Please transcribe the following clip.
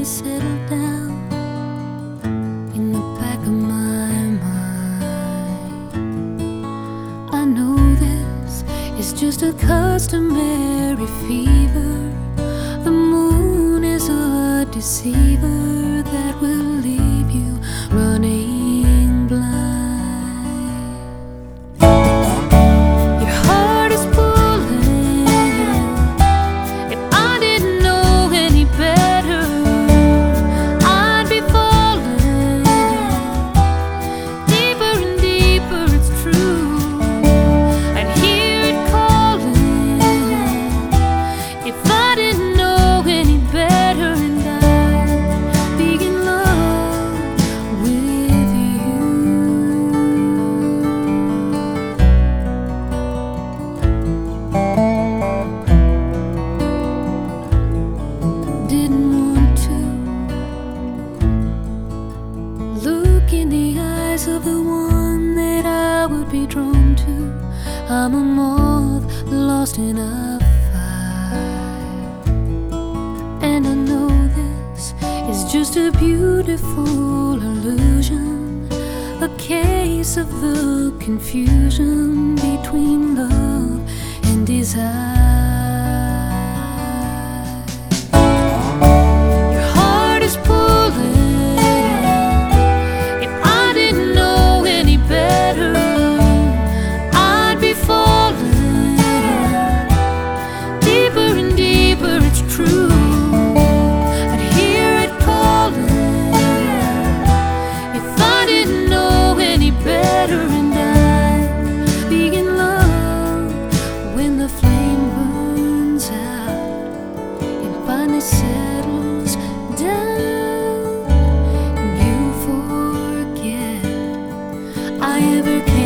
settle down in the back of my mind. I know this is just a customary fever. The moon is a deceiver that will leave you running blind. Your heart is pulling. If I didn't know any better, I'd be falling deeper and deeper. It's true. I'd hear it calling if I didn't know any better, and I'd be in love with you. Didn't want to look in the eyes of the one that I would be drawn to. I'm a moth lost in a fire, and I know this is just a beautiful illusion, a case of the confusion between love and desire. Your heart is pulling. If I didn't know any better, I'd be falling deeper and deeper. It's true. I'd hear it calling if I didn't know any better, and I'd be in love when the flame burns out and finally settles down, and you forget I ever